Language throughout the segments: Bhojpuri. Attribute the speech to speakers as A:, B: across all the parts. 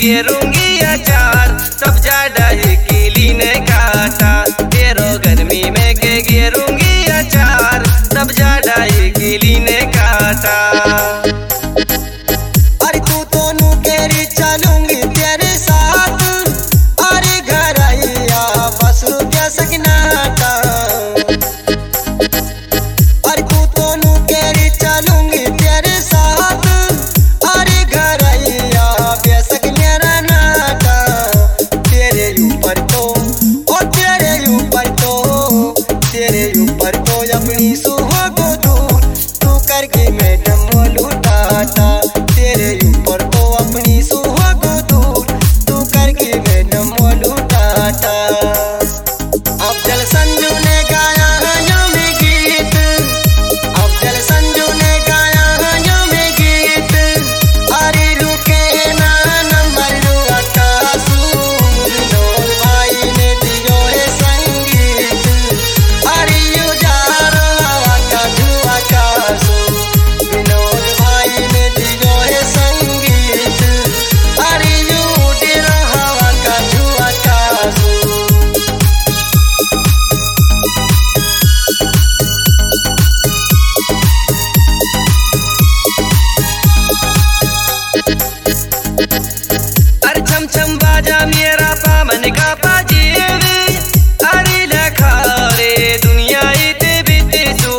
A: घेरूंगी अचार, सब ज्यादा ही कीली ने काटा। तेरो गर्मी में के घेरूंगी अचार, सब ज्यादा ही कीली ने काटा।
B: अरे तू तो नू केरी चलूंगी तेरे साथ, अरे घर आइया बस रुपया सकनाटा। अरे तू तो नू केरी चलूंगी तेरे साथ, अरे घर आइया बेसक मेरा नाटा। तेरे ऊपर तो ओ तेरे ऊपर तो, तेरे ऊपर तो अपनी सुहागो दूर तू करके मैडम लुटाता। तेरे ऊपर तो अपनी सुहागो दूर तू करके मैडम लुटाता। अफजल संजू ने गाया है यो में गीत, अफजल संजू ने गाया है यो में गीत। अरे रुके ना नंबर अट्ठासू, विनोद भाई ने दियो है संगीत। अरे यू जा रहा का धुआ कासू, विनोद भाई ने दियो है संगीत। अरे यू उड़ रहा का धुआ कासू।
A: अरे छम छम बाजा मेरा पामन का पाजेवे, अरे लखा रे दुनिया इते बीते सो।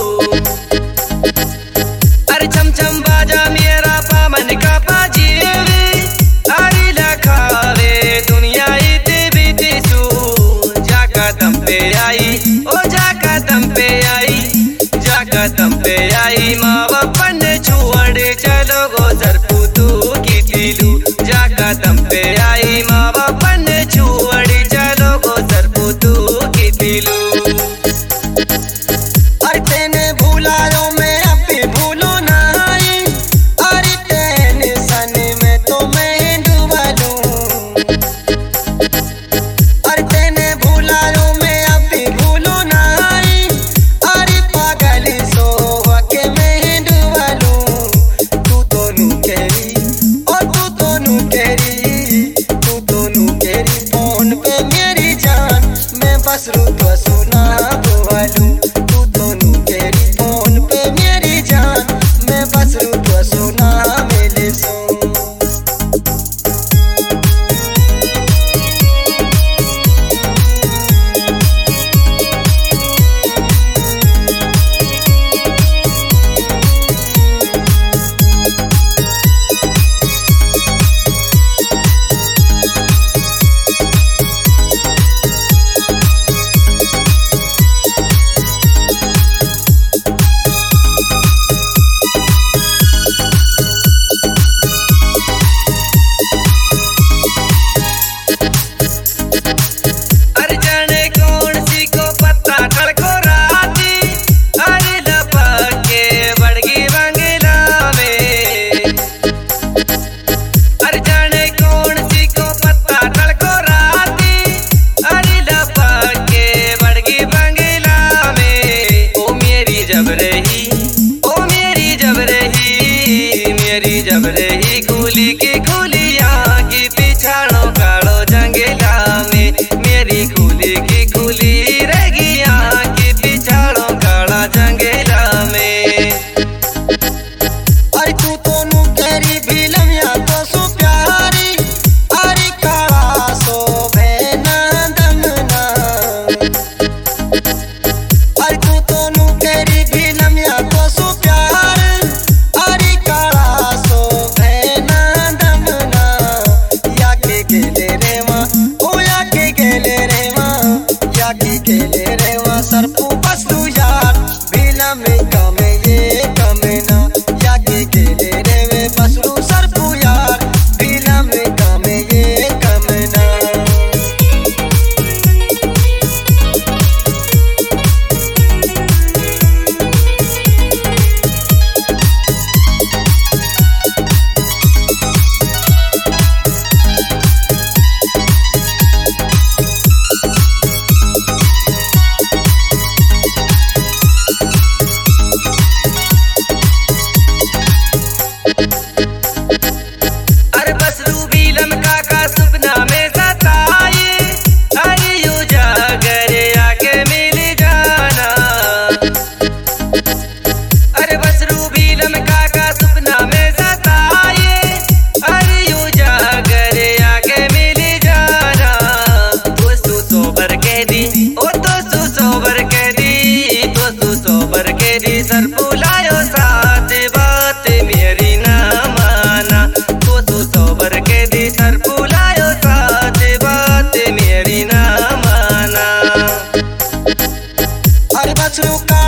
A: अरे छम छम बाजा मेरा पामन का पाजेवे, अरे लखा रे दुनिया इते बीते सो। जाका दम पे आई ओ जाका दम पे आई, जाका दम पे आई माँ बापन छोड़ चलो गो सरपुतू की दिलू। जाका दम पे आई माँ बापन छोड़ चलो गो सरपुतू की दिलू।
B: अरे तेने भूलायो मैं अब भी भूलो नहीं, अरे तेने सन में तो मैं डूबा लूं। अरे तेने भूलायो मैं अब भी भूलो नहीं, अरे पागल सो के मैं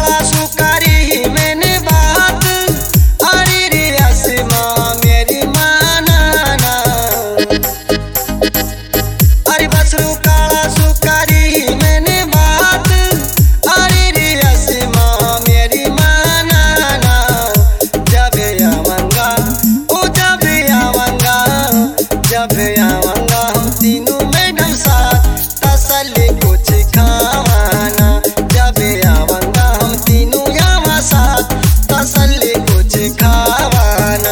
B: काला सुकारी मैंने बात, अरे रे असमा मेरी मानाना। अरे बसरू काला सुकारी मैंने बात, अरे रे असमा मेरी मानाना। जब आवांगा ओ जब आवांगा, जब आवांगा हम तीनों मैडम साथ, तसल्ली कुछ खावाना। जब आवांगा हम तीनों यहाँ साथ, तसल्ली कुछ खावाना।